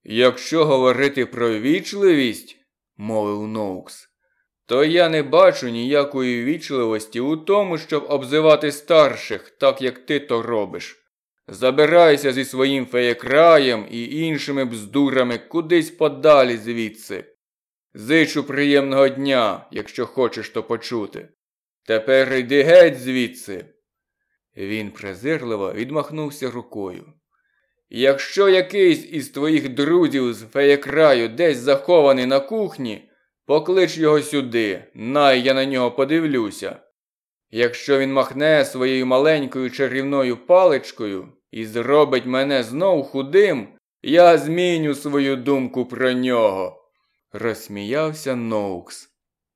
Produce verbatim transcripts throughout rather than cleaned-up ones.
Якщо говорити про вічливість, мовив Ноукс, то я не бачу ніякої вічливості у тому, щоб обзивати старших, так як ти то робиш. Забирайся зі своїм феєкраєм і іншими бздурами кудись подалі звідси. Зичу приємного дня, якщо хочеш то почути. Тепер йди геть звідси. Він презирливо відмахнувся рукою. Якщо якийсь із твоїх друзів з феєкраю десь захований на кухні, поклич його сюди, най я на нього подивлюся. Якщо він махне своєю маленькою чарівною паличкою і зробить мене знов худим, я зміню свою думку про нього. Розсміявся Ноукс.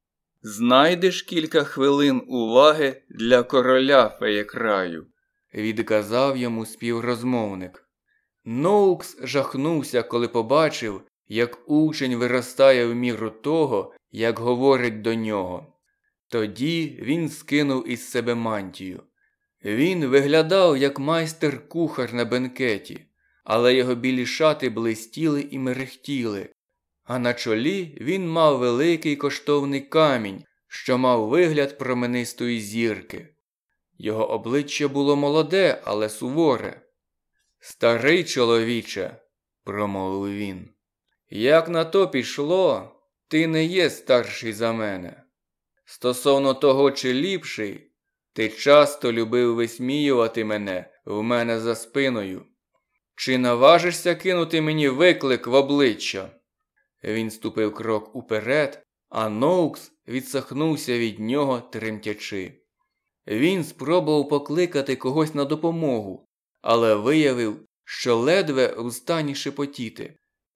Знайдеш кілька хвилин уваги для короля феєкраю, відказав йому співрозмовник. Ноукс жахнувся, коли побачив, як учень виростає в міру того, як говорить до нього. Тоді він скинув із себе мантію. Він виглядав, як майстер-кухар на бенкеті, але його білі шати блистіли і мерехтіли, а на чолі він мав великий коштовний камінь, що мав вигляд променистої зірки. Його обличчя було молоде, але суворе. «Старий чоловіче», – промовив він, – «як на то пішло, ти не є старший за мене. Стосовно того, чи ліпший, ти часто любив висміювати мене в мене за спиною. Чи наважишся кинути мені виклик в обличчя?» Він ступив крок уперед, а Ноукс відсахнувся від нього, тремтячи. Він спробував покликати когось на допомогу, але виявив, що ледве у стані шепотіти.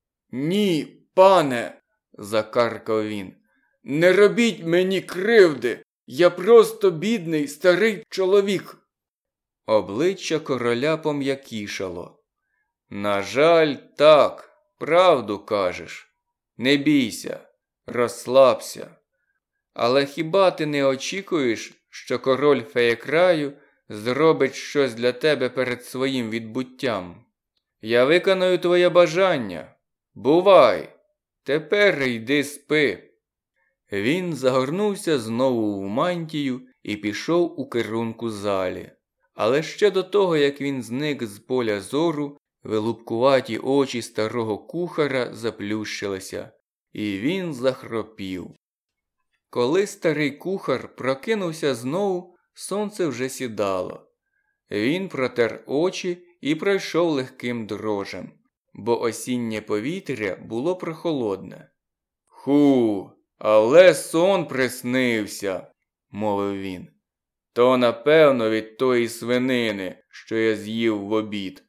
«Ні, пане!» – закаркав він. «Не робіть мені кривди! Я просто бідний старий чоловік!» Обличчя короля пом'якішало. «На жаль, так, правду кажеш. Не бійся, розслабся. Але хіба ти не очікуєш, що король феєкраю зробить щось для тебе перед своїм відбуттям? Я виконую твоє бажання. Бувай! Тепер йди спи!» Він загорнувся знову в мантію і пішов у керунку залі. Але ще до того, як він зник з поля зору, вилупкуваті очі старого кухаря заплющилися, і він захропів. Коли старий кухар прокинувся знову, сонце вже сідало. Він протер очі і пройшов легким дрожем, бо осіннє повітря було прохолодне. «Ху, але сон приснився», – мовив він. «То, напевно, від тої свинини, що я з'їв в обід».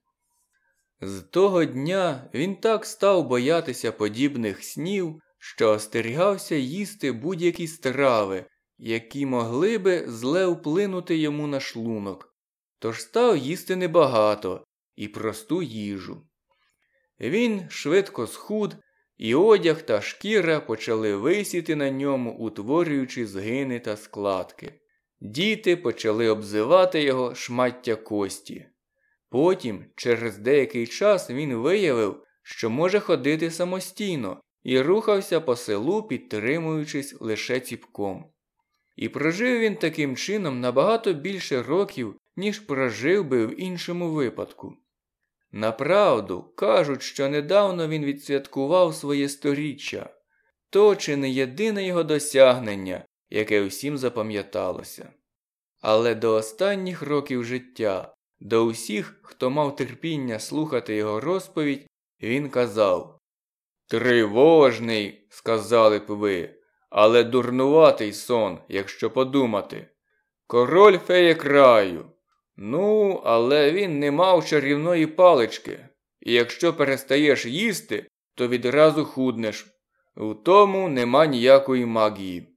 З того дня він так став боятися подібних снів, що остерігався їсти будь-які страви, які могли би зле вплинути йому на шлунок. Тож став їсти небагато і просту їжу. Він швидко схуд, і одяг та шкіра почали висіти на ньому, утворюючи згини та складки. Діти почали обзивати його шмаття кості. Потім, через деякий час, він виявив, що може ходити самостійно, і рухався по селу, підтримуючись лише ціпком. І прожив він таким чином набагато більше років, ніж прожив би в іншому випадку. Направду, кажуть, що недавно він відсвяткував своє сторіччя. То чи не єдине його досягнення, яке всім запам'яталося. Але до останніх років життя, до усіх, хто мав терпіння слухати його розповідь, він казав: «Тривожний, сказали б ви, але дурнуватий сон, якщо подумати. Король феєкраю. Ну, але він не мав чарівної палички, і якщо перестаєш їсти, то відразу худнеш. У тому нема ніякої магії.